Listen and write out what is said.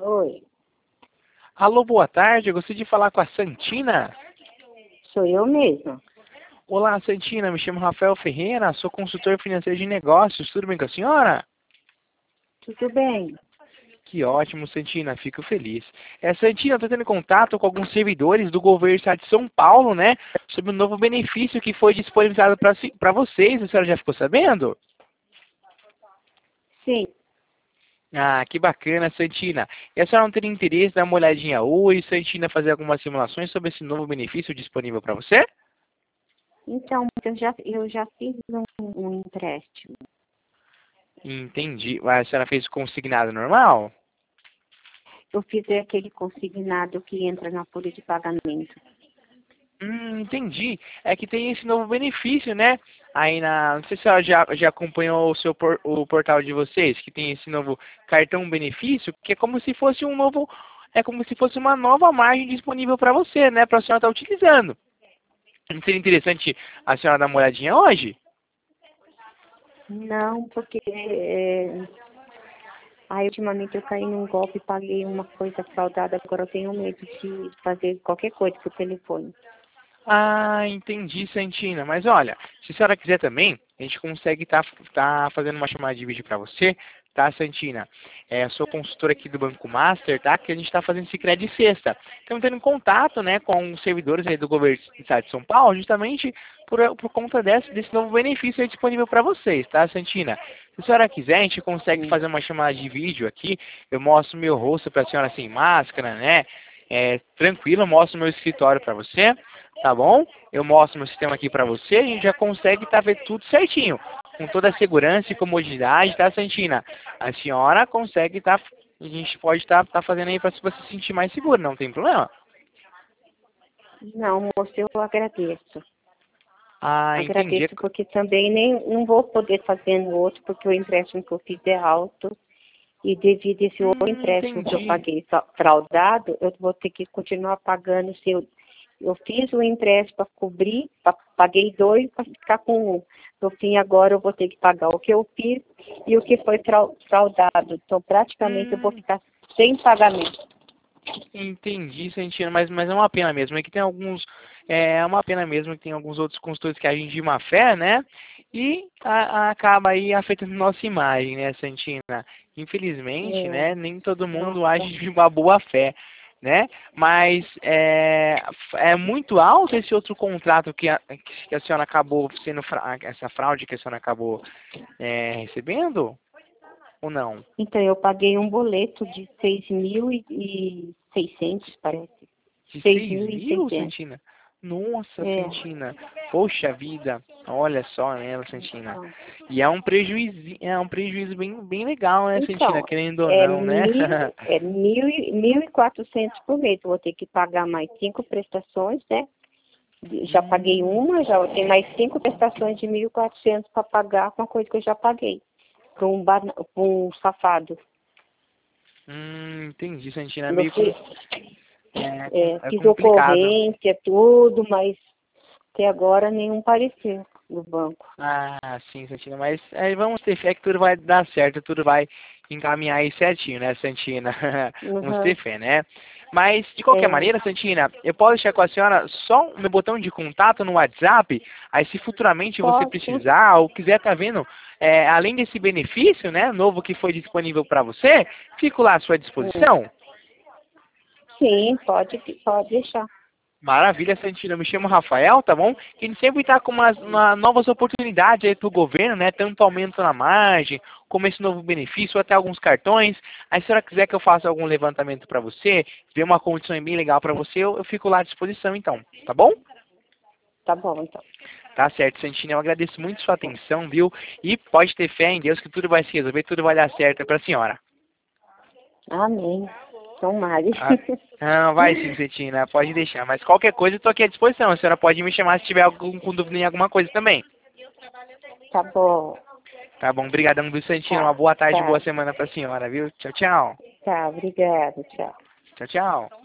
Oi, Alô, boa tarde. Eu gostaria de falar com a Santina. sou eu mesma. Olá, Santina. Me chamo Rafael Ferreira. Sou consultor financeiro de negócios. Tudo bem com a senhora? Tudo bem? Que ótimo, Santina. Fico feliz. Santina, eu estou tendo contato com alguns servidores do governo do estado de São Paulo, né? Sobre um novo benefício que foi disponibilizado para vocês. A senhora já ficou sabendo? Sim. Ah, que bacana, Santina. E a senhora não teria interesse em dar uma olhadinha hoje, Santina, fazer algumas simulações sobre esse novo benefício disponível para você? Então, eu já fiz um empréstimo. Entendi. A senhora fez consignado normal? Eu fiz aquele consignado que entra na folha de pagamento. Entendi. É que tem esse novo benefício, né? Aí na. Não sei se a senhora já acompanhou o portal de vocês, que tem esse novo cartão benefício, que é como se fosse um novo. É como se fosse uma nova margem disponível para você, né? Para a senhora estar utilizando. Não seria interessante a senhora dar uma olhadinha hoje? Não, porque aí ultimamente eu caí num golpe e paguei uma coisa fraudada. Agora eu tenho medo de fazer qualquer coisa por telefone. Ah, entendi, Santina. Mas olha, se a senhora quiser também, a gente consegue tá fazendo uma chamada de vídeo para você, tá, Santina? Sou consultor aqui do Banco Master, tá? Que a gente está fazendo Sicredi sexta. Estamos tendo contato, né, com os servidores aí do governo do estado de São Paulo, justamente por conta desse novo benefício aí disponível para vocês, tá, Santina? Se a senhora quiser, a gente consegue Sim. fazer uma chamada de vídeo aqui. Eu mostro meu rosto para a senhora sem máscara, né? Tranquilo, eu mostro meu escritório para você, tá bom? Eu mostro meu sistema aqui para você e a gente já consegue ver tudo certinho, com toda a segurança e comodidade, tá, Santina? A senhora consegue a gente pode tá fazendo aí para você se sentir mais seguro, não tem problema? Não, moço, eu agradeço. Ah, entendi. Agradeço porque também nem não vou poder fazer no outro, porque o empréstimo que eu fiz é alto. E devido a esse outro empréstimo que eu Entendi. paguei fraudado, eu vou ter que continuar pagando. Se eu fiz o empréstimo para cobrir, paguei 2 para ficar com 1. No fim, agora eu vou ter que pagar o que eu fiz e o que foi fraudado. Então, praticamente, eu vou Hum, ficar sem pagamento. Entendi, Santina, mas é uma pena mesmo. É que tem alguns. É uma pena mesmo que tem alguns outros consultores que agem de má fé, né? E acaba aí afetando nossa imagem, né, Santina? Infelizmente, É, né? Nem todo mundo nossa. age de uma boa fé, né? Mas é muito alto esse outro contrato que a senhora acabou sendo. Essa fraude que a senhora acabou recebendo? Ou não? Então, eu paguei um boleto de 6.600, parece. De seis 6 mil e mil, seiscentos. Santina? Nossa, É. Santina. Poxa vida. Olha só, né, Santina. Então, E é um prejuízo bem legal, né, Santina? Então, Querendo ou não, né? 1.400 por mês. Eu vou ter que pagar mais 5 prestações, né? Já paguei Hum, uma, já tem mais 5 prestações de 1.400 para pagar com a coisa que eu já paguei. Para um safado. entendi, Santina. É Eu meio fui, é fiz complicado. ocorrência, tudo, mas até agora nenhum pareceu no banco. Ah, sim, Santina. Mas vamos ter fé que tudo vai dar certo, tudo vai encaminhar aí certinho, né, Santina? Vamos Uhum, ter fé, né? Mas, de qualquer é, maneira, Santina, eu posso deixar com a senhora só o meu botão de contato no WhatsApp, aí se futuramente você posso, precisar ou quiser estar vendo, além desse benefício, né, novo que foi disponível para você, fico lá à sua hum, disposição. sim, pode deixar. Maravilha, Santina. Eu me chamo Rafael, tá bom? Que a gente sempre está com uma novas oportunidades aí para o governo, né? Tanto aumento na margem, como esse novo benefício, ou até alguns cartões. Aí, se a senhora quiser que eu faça algum levantamento para você, ver uma condição bem legal para você, eu fico lá à disposição, então. Tá bom? Tá bom, então. Tá certo, Santina. Eu agradeço muito sua atenção, viu? E pode ter fé em Deus que tudo vai se resolver, tudo vai dar certo para a senhora. Amém. Tomara. Ah, não, vai sim, Santina. Pode deixar. Mas qualquer coisa, eu tô aqui à disposição. A senhora pode me chamar se tiver com dúvida em alguma coisa também. Tá bom. Tá bom, brigadão, viu, Santina? Uma Tá, boa tarde, boa tá, semana pra senhora, viu? Tchau, tchau. tá. Obrigada. Tchau. Tchau, tchau.